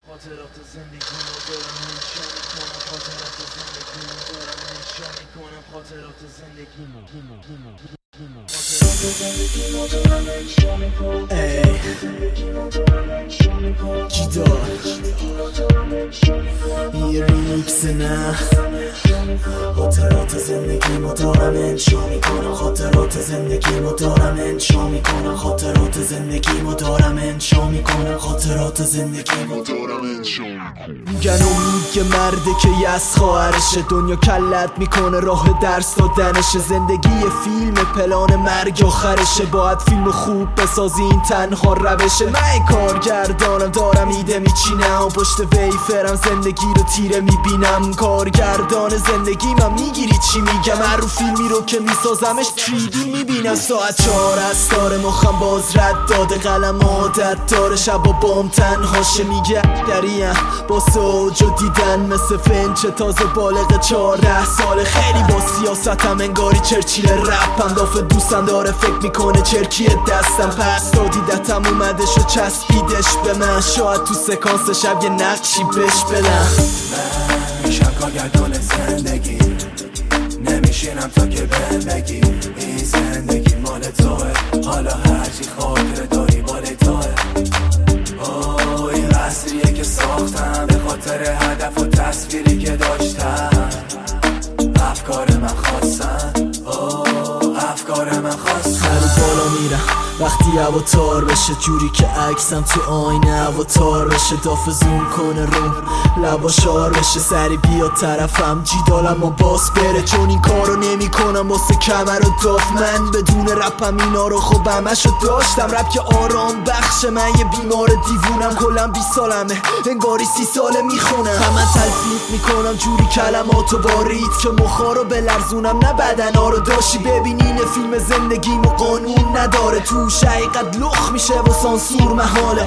خاطرات زندگی رو دارم انشا میکنم، خاطرات زندگی رو دارم انشا میکنم، خاطرات زندگی جیدار یه ریمیکس نه خاطرات زندگی رو دارم انشا میکنم، خاطرات زندگی رو دارم انشا میکنم، خاطرات زندگی رو دارم انشا میکنم، خاطرات زندگی رو دارم انشا میکنم. میگن امید که مرده که یس خواهرشه، دنیا کلت میکنه راه درس دادنشه، زندگی فیلم پلان مرگ آخرشه، باید فیلم خوب بسازی این تنها روشه. من کارگردانم دارم ایده میچینم، پشت ویفرم زندگی رو تیره میبینم، کارگردان زندگی من میگیری چی میگم، هر رو فیلمی رو که میسازمش 3D میبینم. ساعت 4 از داره مخم باز رد داده، قلم عادت داره شبا بام تنهاشه، میگه دریم با سوج و دیدن مثل فنچ تازه بالغ 14 ساله، خیلی با سیاستم انگاری چرچیل رپم، دافه دوستم داره فکر میکنه چرکی دستم، پس تا دیدتم اومدش و چسبیدش به من، شاید تو سکانس شب یه نقشی بش بدم. من میشم کارگردان زندگی، نمیشینم تا که بهم بگی این زندگی مال توه، حالا هرچی خاطره داری مال توه. اوه این قصریه که ساختم به خاطر هدف و تصویری که داشتم، افکار من خواستن، اوه افکار من خواستن. هر بالا میرم وقتی اواتار بشه، جوری که عکسم تو آینه اواتار بشه، داف زوم کنه روم لبا شار بشه، سری بیا طرفم جیدالم و باس بره، چون این کارو نمی کنم واسه کمر و داف، من بدون رپم اینا رو خب همشو داشتم، رپ که آرام بخشه، من یه بیمار دیوونم، کلم 20 سالمه انگاری 30 ساله میخونم، من تلفیق میکنم جوری کلماتو با ریت که مخا رو بلرزونم نه بدنا رو داشتی، ببین این فیلم زندگیم و قانون نداره، تو حقیقت لخ میشه و سانسور محاله.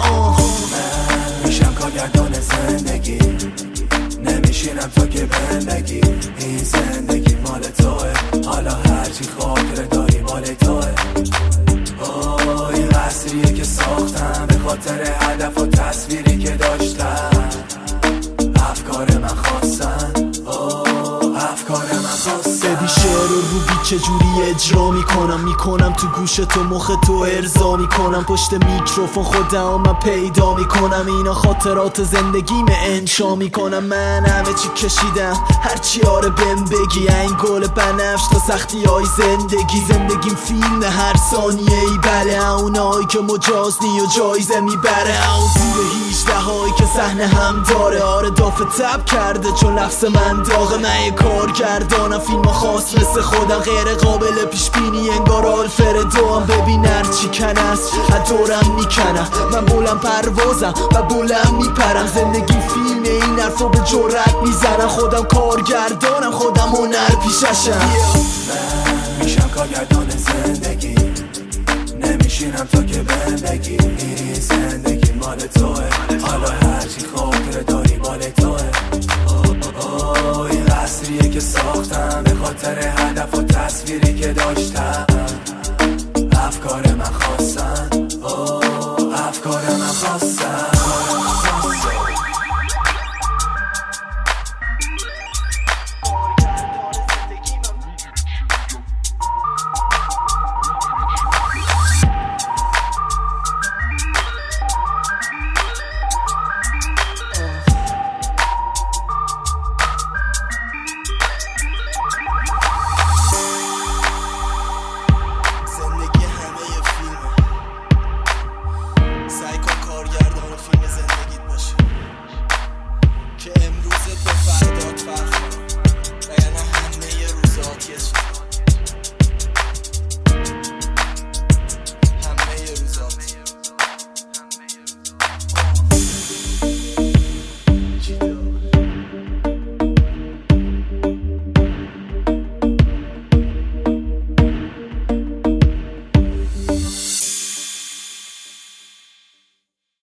من میشم کارگردان زندگی، نمیشینم تا که بهم بگی این زندگی مال توه، حالا هرچی خاطره داری مال توه. اوه این قصریه که ساختم به خاطر هدف و تصویری که داشتم، افکار من خواستن، اوه افکار من خواستن. ببین شعر و روبی چجوری اجرا میکنم تو گوش تو مخ تو ارضا میکنم، پشت میکروفون خودم من پیدا میکنم، اینا خاطرات زندگیم انشا میکنم، من همه چی کشیدم هرچی آره بهم بگی، این گل بنفش تا سختی های زندگیم فیلم هر ثانیه ای بله، اونایی که مجازنی و جایزه میبره، اون زیر 18 هایی که صحنه هم داره، آره دافه تب کرده چون لفظ من داغه، من یه کارگردانم فیلم خاص مثل خودم، غیر قابل پیش بینی انگار آلفردو هم، ببین هرچی کن است از دورم میکنم، من بلند پروازم و بلند میپرم، زندگی فیلم این حرفو به جرأت میزنم، خودم کارگردانم خودم هنر پیششم. من میشم کارگردان زندگی، نمیشینم تا که بهم بگی این زندگی مال توه، حالا هرچی خاطره داری مال توه. اوه این قصریه که ساختم به خاطر هدف و تصویری که داشتم، افکار من خواستن، اوه افکار من خواستن.